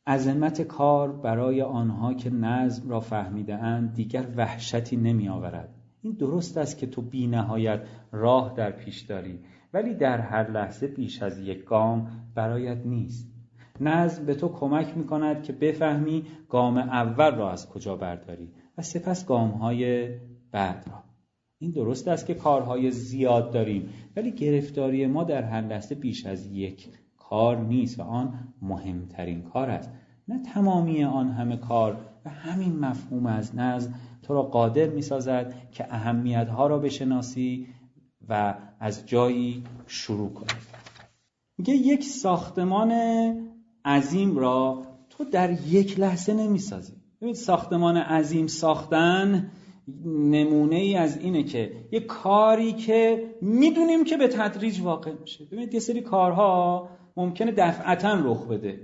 عظمت کار برای آنها که نظم را فهمیده‌اند دیگر وحشتی نمی آورد. این درست است که تو بی نهایت راه در پیش داری، ولی در هر لحظه بیش از یک گام برایت نیست. نظم به تو کمک می کند که بفهمی گام اول را از کجا برداری و سپس گام‌های بعد را. این درست است که کارهای زیاد داریم، ولی گرفتاری ما در هر لحظه بیش از یک کار نیست و آن مهمترین کار است، نه تمامی آن همه کار. و همین مفهوم از نظم تو را قادر می سازد که اهمیت‌ها را بشناسی و از جایی شروع کنی. میگه یک ساختمان عظیم را تو در یک لحظه نمی سازی. ببین ساختمان عظیم ساختن نمونه ای از اینه که یک کاری که میدونیم که به تدریج واقع میشه. ببینید یه سری کارها ممکنه دفعتاً رخ بده.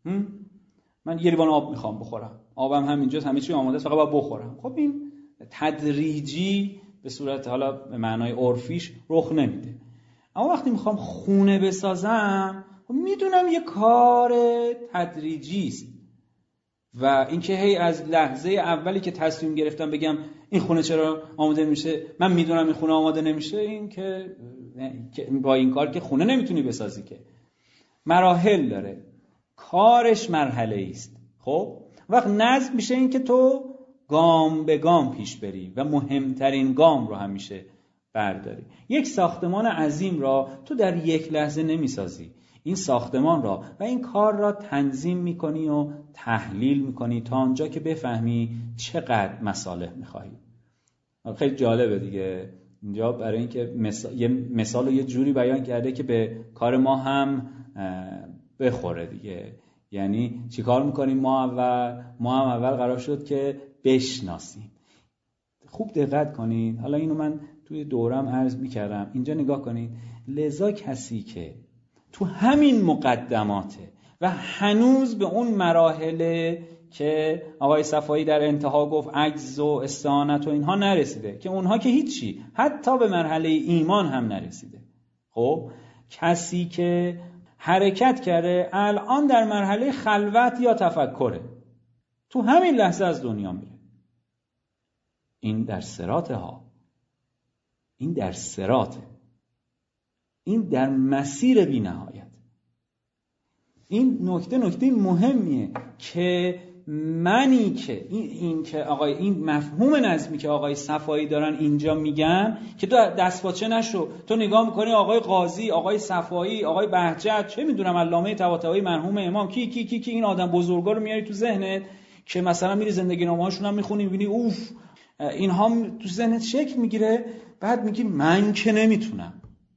من یه لیوان آب میخوام بخورم، آبم همینجاست، همه چی آماده است، فقط باید بخورم. خب این تدریجی به صورت حالا به معنای عرفیش رخ نمیده. اما وقتی میخوام خونه بسازم میدونم یه کار تدریجی است و اینکه هی از لحظه اولی که تصمیم گرفتم بگم این خونه چرا آماده میشه، من میدونم این خونه آماده نمیشه، این که با این کار که خونه نمیتونی بسازی، که مراحل داره، کارش مرحله است. خب وقت نظم میشه این که تو گام به گام پیش بری و مهمترین گام رو همیشه برداری. یک ساختمان عظیم را تو در یک لحظه نمیسازی. این ساختمان را و این کار را تنظیم میکنی و تحلیل میکنی تا آنجا که بفهمی چقدر مصالح میخواهی. خیلی جالبه دیگه اینجا، برای اینکه یه مثال رو یه جوری بیان کرده که به کار ما هم بخوره دیگه. یعنی چی کار میکنیم ما هم اول قرار شد که بشناسیم. خوب دقت کنید، حالا اینو من توی دورم عرض میکردم، اینجا نگاه کنید. لذا کسی که تو همین مقدماته و هنوز به اون مراحل که آقای صفایی در انتها گفت عجز و استعانت و اینها نرسیده، که اونها که هیچی، حتی به مرحله ایمان هم نرسیده. خب کسی که حرکت کرده الان در مرحله خلوت یا تفکره، تو همین لحظه از دنیا میره. این در صراطه ها، این در صراطه، این در مسیر بی نهایت. این نکته مهمیه که منی که این که آقای این مفهوم نظمی که آقای صفایی دارن اینجا میگن که تو دستپاچه نشو، تو نگاه میکنی آقای قاضی، آقای صفایی، آقای بهجت، چه میدونم علامه طباطبایی، مرحوم امام، کی این آدم بزرگا رو میاری تو ذهنت که مثلا میری زندگی نامه‌هاشون هم میخونی میبینی اوف اینها تو ذهنت شکل میگیره، بعد میگی من که نمیتونم.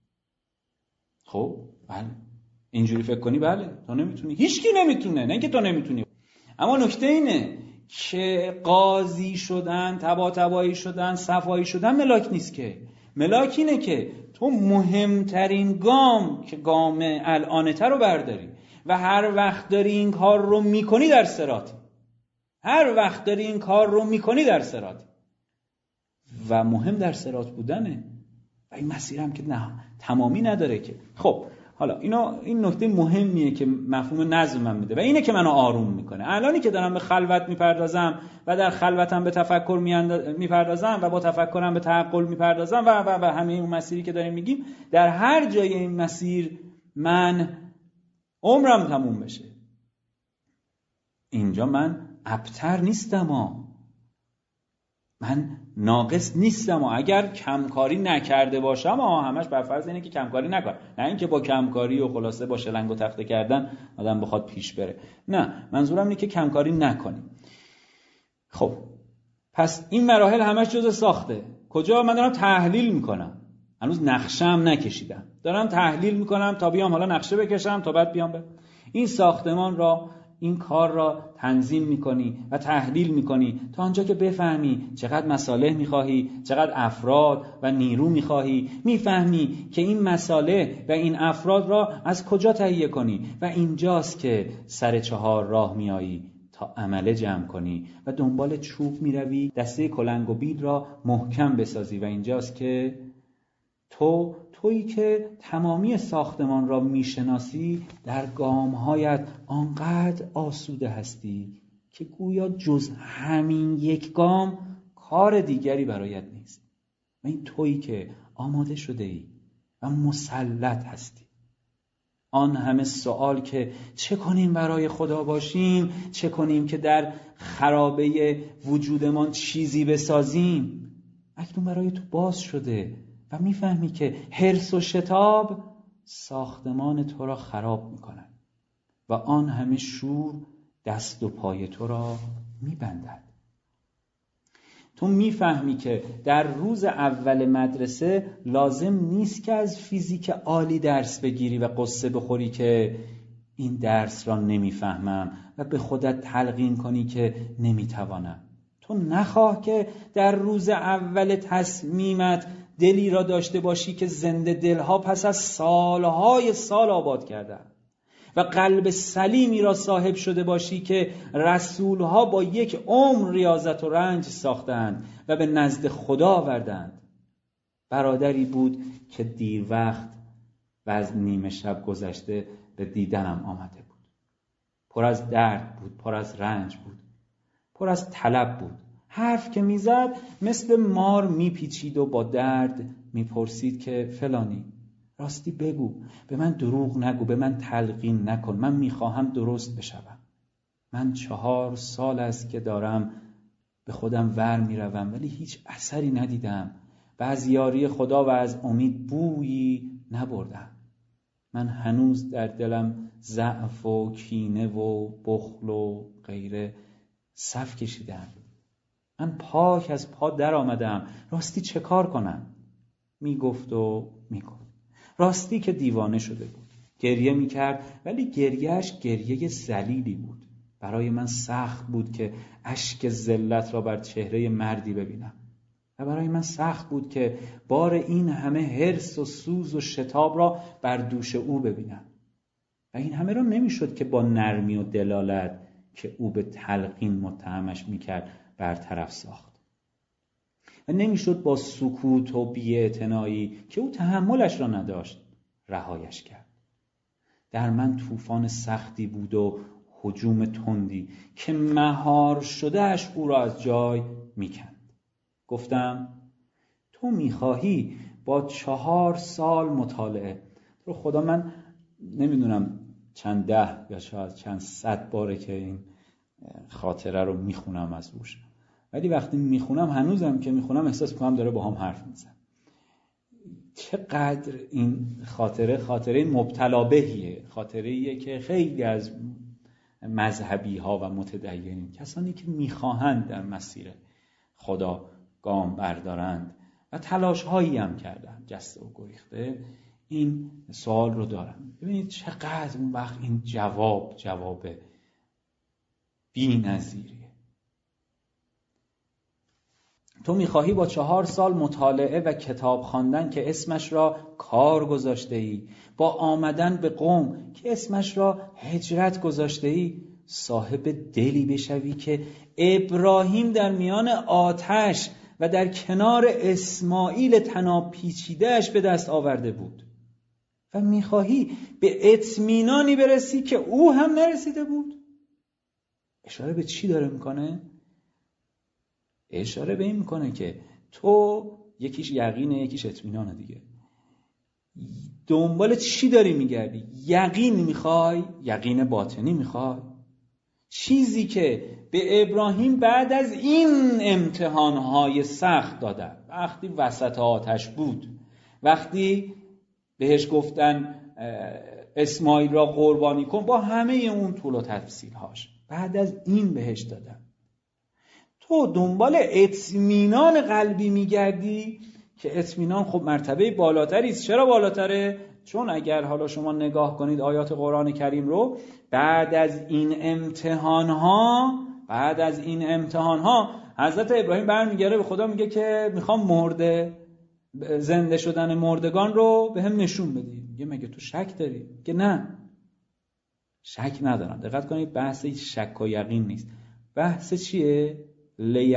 خب بله اینجوری فکر کنی، بله تو نمیتونی، هیچکی نمیتونه، نه اینکه تو نمیتونی. اما نکته اینه که قاضی شدن، طباطبایی شدن، صفایی شدن ملاک نیست. که ملاک اینه که تو مهمترین گام که گام الانته رو برداری و هر وقت داری این کار رو میکنی در صراطی، هر وقت داری این کار رو میکنی در صراطی و مهم در صراط بودنه و این مسیر هم که نه تمامی نداره که. خب حالا این نکته مهمیه که مفهوم نظم من میده و اینه که منو آروم میکنه. الانی که دارم به خلوت میپردازم و در خلوتم به تفکر میپردازم و با تفکرم به تعقل میپردازم و همه این مسیری که داریم میگیم، در هر جای این مسیر من عمرم تموم بشه. اینجا من ابتر نیستم، من ناقص نیستم. اگر کمکاری نکرده باشم همش بر فرض اینه که کمکاری نکنم، نه اینکه با کمکاری و خلاصه با شلنگ و تخته کردن آدم بخواد پیش بره. نه، منظورم اینه که کمکاری نکنیم. خب پس این مراحل همش جزء ساخته. کجا من دارم تحلیل میکنم، هنوز نقشه‌ام نکشیدم، دارم تحلیل میکنم تا بیام حالا نقشه بکشم تا بعد بیام این ساختمان را، این کار را تنظیم میکنی و تحلیل میکنی تا آنجا که بفهمی چقدر مصالح میخواهی، چقدر افراد و نیرو میخواهی، میفهمی که این مصالح و این افراد را از کجا تهیه کنی و اینجاست که سر چهار راه میایی تا عمله جمع کنی و دنبال چوب میروی دسته کلنگ و بید را محکم بسازی و اینجاست که تو تویی که تمامی ساختمان را میشناسی در گامهایت آنقدر آسوده هستی که گویا جز همین یک گام کار دیگری برایت نیست. و این تویی که آماده شده ای و مسلط هستی. آن همه سوال که چه کنیم برای خدا باشیم، چه کنیم که در خرابه وجودمان چیزی بسازیم، اکنون برای تو باز شده و میفهمی که حرص و شتاب ساختمان تو را خراب میکنند و آن همه شور دست و پای تو را میبندد. تو میفهمی که در روز اول مدرسه لازم نیست که از فیزیک عالی درس بگیری و قصه بخوری که این درس را نمیفهمم و به خودت تلقین کنی که نمیتوانم. تو نخواه که در روز اول تصمیمت دلی را داشته باشی که زنده دلها پس از سالهای سال آباد کردن و قلب سلیمی را صاحب شده باشی که رسولها با یک عمر ریاضت و رنج ساختند و به نزد خدا آوردند. برادری بود که دیر وقت و از نیمه شب گذشته به دیدنم آمده بود. پر از درد بود، پر از رنج بود، پر از طلب بود. حرف که میزد مثل مار میپیچید و با درد میپرسید که فلانی راستی بگو، به من دروغ نگو، به من تلقین نکن، من میخواهم درست بشوم. من 4 سال است که دارم به خودم ور میروم ولی هیچ اثری ندیدم و از یاری خدا و از امید بویی نبردم. من هنوز در دلم ضعف و کینه و بخل و غیره صف کشیدم. من پاک از پا در آمدم، راستی چه کار کنم؟ میگفت و میگفت. راستی که دیوانه شده بود. گریه میکرد ولی گریهش گریه ذلیلی بود. برای من سخت بود که اشک ذلت را بر چهره مردی ببینم و برای من سخت بود که بار این همه حرص و سوز و شتاب را بر دوش او ببینم و این همه را نمیشد که با نرمی و دلالت که او به تلقین متهمش میکرد برطرف ساخت و نمیشد با سکوت و بی‌اعتنایی که او تحملش را نداشت رهایش کرد. در من طوفان سختی بود و هجوم تندی که مهار شدهش او را از جای میکند. گفتم تو میخواهی با 4 سال مطالعه، تو خدا من نمیدونم چند 10 یا شاید چند 100 باره که این خاطره رو میخونم از روش، ولی وقتی میخونم هنوزم که میخونم احساس میکنم داره با هم حرف میزن. چقدر این خاطره مبتلا بهیه، خاطره‌ایه که خیلی از مذهبی ها و متدینین، کسانی که میخواهند در مسیر خدا گام بردارند و تلاش هایی هم کردن جسته و گریخته، این سوال رو دارن. ببینید چقدر اون وقت این جواب بی‌نظیریه. تو میخواهی با 4 سال مطالعه و کتاب خواندن که اسمش را کار گذاشته ای، با آمدن به قوم که اسمش را هجرت گذاشته ای، صاحب دلی بشوی که ابراهیم در میان آتش و در کنار اسماعیل طناب پیچیده‌اش به دست آورده بود و میخواهی به اطمینانی برسی که او هم نرسیده بود. اشاره به چی داره میکنه؟ اشاره به این میکنه که تو یکیش یقینه یکیش اطمینانه دیگه. دنبال چی داری میگردی؟ یقین میخوای؟ یقین باطنی میخوای؟ چیزی که به ابراهیم بعد از این امتحانهای سخت دادن، وقتی وسط آتش بود، وقتی بهش گفتن اسماعیل را قربانی کن با همه اون طول و تفصیلهاش، بعد از این بهش دادن. تو دنبال اطمینان قلبی میگردی که اطمینان خب مرتبه بالاتری است. چرا بالاتره؟ چون اگر حالا شما نگاه کنید آیات قرآن کریم رو، بعد از این امتحانها حضرت ابراهیم برمیگره به خدا میگه که میخوام زنده شدن مردگان رو به هم نشون بدی. میگه مگه تو شک داری؟ که نه، شک ندارم. دقت کنید بحث شک و یقین نیست. بحث چیه؟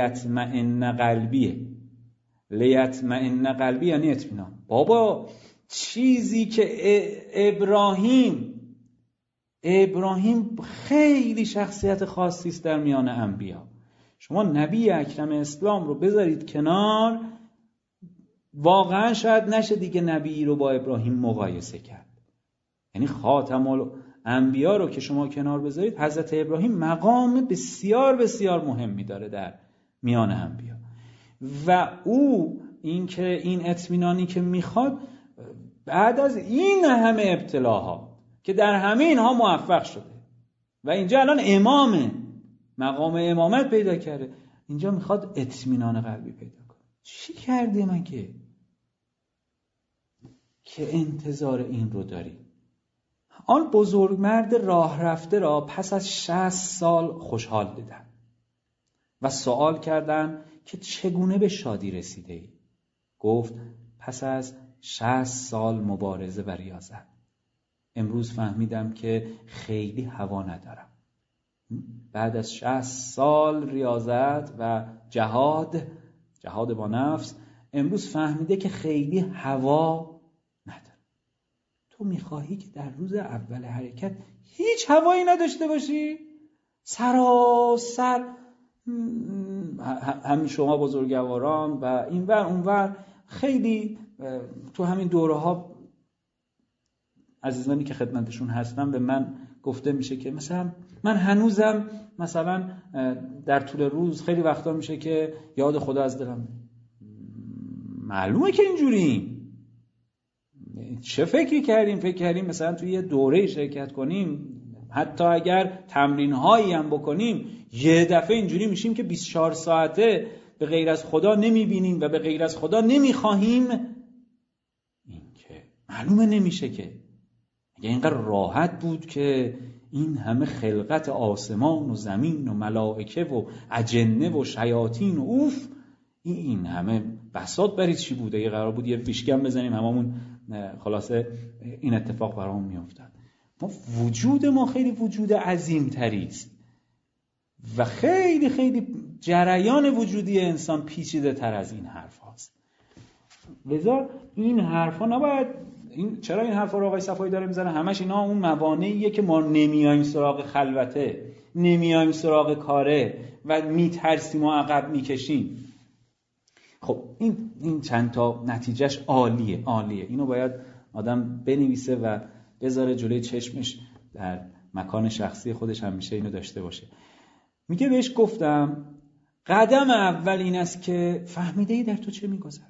لیطمئن قلبیه. لیطمئن قلبی یعنی اطمینان. بابا چیزی که ابراهیم خیلی شخصیت خاصی است در میان انبیا. شما نبی اکرم اسلام رو بذارید کنار، واقعا شاید نشه دیگه نبی رو با ابراهیم مقایسه کرد. یعنی خاتم الانبیا رو که شما کنار بذارید، حضرت ابراهیم مقام بسیار بسیار مهمی داره در میان انبیا و او این اطمینانی که میخواد بعد از این همه ابتلاها که در همه اینها موفق شده و اینجا الان مقام امامت پیدا کرده، اینجا میخواد اطمینان قلبی پیدا کنه. چی کردی من که انتظار این رو داری؟ آن بزرگمرد راه رفته را پس از 60 سال خوشحال دیدن و سوال کردند که چگونه به شادی رسیده ای؟ گفت پس از 60 سال مبارزه و ریاضت. امروز فهمیدم که خیلی هوا ندارم. بعد از 60 سال ریاضت و جهاد با نفس، امروز فهمیده که خیلی هوا نداره. تو میخواهی که در روز اول حرکت هیچ هوایی نداشته باشی؟ سراسر همین شما بزرگواران و اینور اونور خیلی تو همین دوره ها عزیزانی که خدمتشون هستم به من گفته میشه که مثلا من هنوزم مثلا در طول روز خیلی وقتا میشه که یاد خدا از دلم. معلومه که اینجوریم. چه فکر کردیم مثلا توی یه دوره شرکت کنیم، حتی اگر تمرین هایی هم بکنیم، یه دفعه اینجوری میشیم که 24 ساعته به غیر از خدا نمیبینیم و به غیر از خدا نمیخواهیم. این که معلومه نمیشه که. اگه اینقدر راحت بود که این همه خلقت آسمان و زمین و ملائکه و اجنه و شیاطین و اوف، این همه بساط برای چی بوده؟ اگه قرار بود یه فیشکم بزنیم هممون خلاصه این اتفاق برامون میافتاد. وجود ما خیلی وجود عظیم تری است و خیلی خیلی جریان وجودی انسان پیچیده تر از این حرف هاست. لذا این حرف ها نباید چرا این حرفا رو آقای صفایی داره میزنه؟ همش اینا اون موانعیه که ما نمیایم سراغ خلوته، نمیایم سراغ کاره و میترسیم و عقب میکشیم. خب این چند تا نتیجهش عالیه. اینو باید آدم بنویسه و بذاره جلوی چشمش، در مکان شخصی خودش همیشه اینو داشته باشه. میگه بهش گفتم قدم اول این است که فهمیده ای در تو چه میگذره.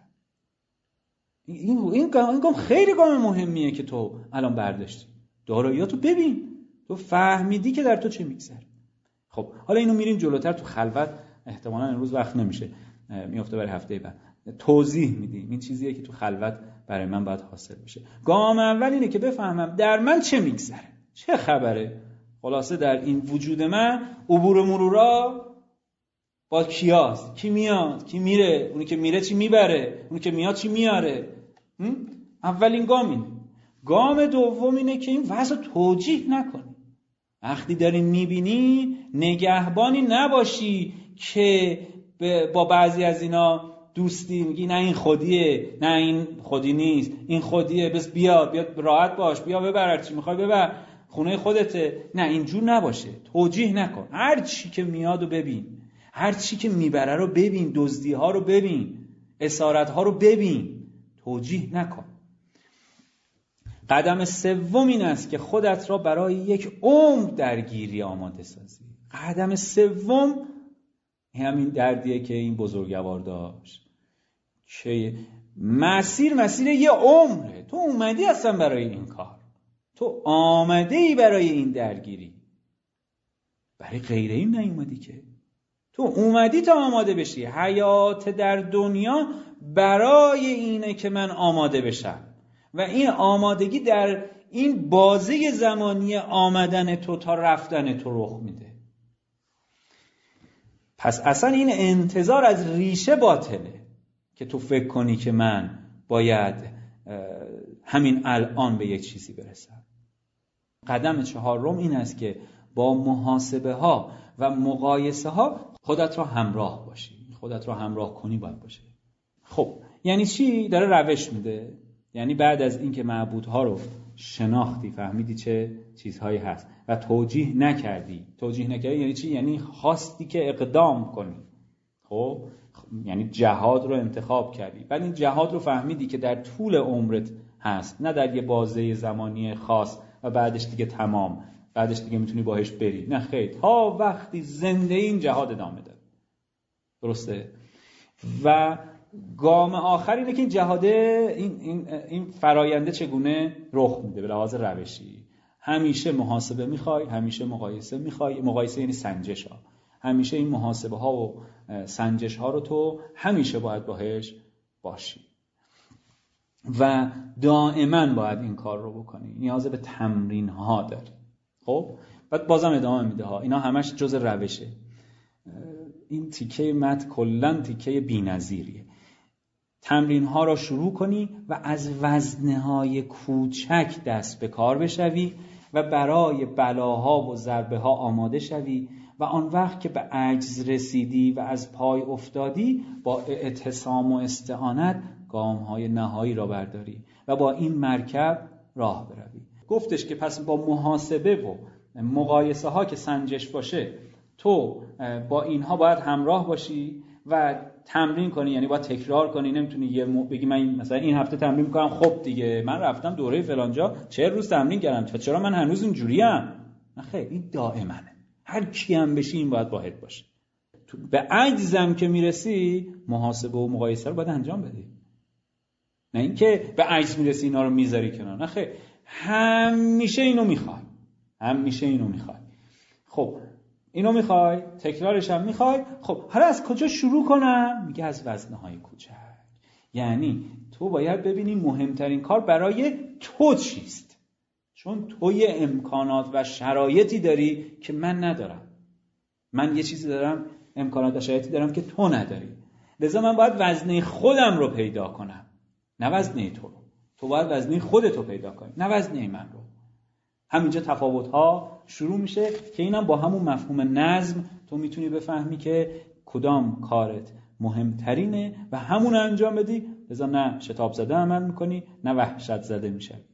این گام خیلی گام مهمیه که تو الان برداشتی. داراییاتو ببین، تو فهمیدی که در تو چه میگذره. خب حالا اینو میریم جلوتر تو خلوت، احتمالاً امروز وقت نمیشه، میفته برای هفته بعد توضیح میدیم. این چیزیه که تو خلوت برای من باید حاصل بشه. گام اول اینه که بفهمم در من چه میگذره، چه خبره. خلاصه در این وجود من عبور و مرورا با کیاست، کی میاد کی میره، اونی که میره چی میبره، اونی که میاد چی میاره. اولین گام اینه. گام دوم اینه که این وضع توجیه نکنی. وقتی داری میبینی نگهبانی نباشی که با بعضی از اینا دوستی میگی نه این خودیه، نه این خودی نیست، این خودیه، بس بیا راحت باش، بیا ببر چی میخوای ببر، خونه خودته. نه اینجور نباشه. توجیه نکن. هر چی که میاد رو ببین، هر چی که میبره رو ببین، دزدی ها رو ببین، اسارت ها رو ببین، توجیه نکن. قدم سوم این است که خودت را برای یک عمر درگیری آماده سازی. قدم سوم همین دردیه که این بزرگوار داشت که مسیر یه عمره. تو اومدی اصلا برای این کار، تو آمده ای برای این درگیری، برای غیره این نیومدی که. تو اومدی تا آماده بشی. حیات در دنیا برای اینه که من آماده بشم و این آمادگی در این بازه زمانی آمدن تو تا رفتن تو رخ میده. پس اصلا این انتظار از ریشه باطله که تو فکر کنی که من باید همین الان به یک چیزی برسم. قدم چهارم این است که با محاسبه ها و مقایسه ها خودت را همراه باشی. خودت را همراه کنی باید باشه. خب یعنی چی؟ داره روش میده. یعنی بعد از اینکه معبودها رو شناختی، فهمیدی چه چیزهایی هست و توجیه نکردی یعنی چی؟ یعنی خواستی که اقدام کنی، خب یعنی جهاد رو انتخاب کردی، ولی این جهاد رو فهمیدی که در طول عمرت هست، نه در یه بازه زمانی خاص و بعدش دیگه تمام، بعدش دیگه میتونی باهش بری. نه خیر، تا وقتی زنده این جهاد ادامه داره. درسته؟ و گام آخر اینه که این جهاده، این فراینده چگونه رخ میده به لحاظ روشی. همیشه محاسبه میخوای، همیشه مقایسه میخوای. مقایسه یعنی سنجش ها. همیشه این محاسبه ها و سنجش ها رو تو همیشه باید باهش باشی و دائما باید این کار رو بکنی. نیاز به تمرین ها داری. خب بعد بازم ادامه میده ها، اینا همش جز روشه. این تیکه متن کلن تیکه بی‌نظیریه. تمرین ها را شروع کنی و از وزنه های کوچک دست به کار بشوی و برای بلاها و ضربه ها آماده شوی و آن وقت که به عجز رسیدی و از پای افتادی با اعتصام و استعانت گام های نهایی را برداری و با این مرکب راه بروی. گفتش که پس با محاسبه و مقایسه ها که سنجش باشه، تو با اینها باید همراه باشی و تمرین کنی، یعنی باید تکرار کنی. نمیتونی بگی من مثلا این هفته تمرین میکنم، خب دیگه من رفتم دوره فلانجا 40 روز تمرین کردم، چرا من هنوز اینجوریم؟ نه خیر، این دائمنه. هر کی هم بشی این باید واحد باشه. به عجزم که میرسی محاسبه و مقایسه رو باید انجام بدی، نه اینکه به عجز میرسی اینا رو میذاری کنار. نه خیر، همیشه اینو میخوای. خب اینو میخوای، تکرارش هم میخوای. خب حالا از کجا شروع کنم؟ میگه از وزنه‌های کوچک. یعنی تو باید ببینی مهمترین کار برای تو چیست، چون تو یه امکانات و شرایطی داری که من ندارم. من یه چیزی دارم، امکانات و شرایطی دارم که تو نداری. لذا من باید وزنه خودم رو پیدا کنم، نه وزنه تو رو. تو باید وزنه خودتو پیدا کنی، نه وزنه من رو. همینجا تفاوت‌ها شروع میشه که اینم با همون مفهوم نظم تو میتونی بفهمی که کدام کارت مهمترینه و همون انجام بدی. لذا نه شتاب زده عمل میکنی، نه وحشت زده میشه.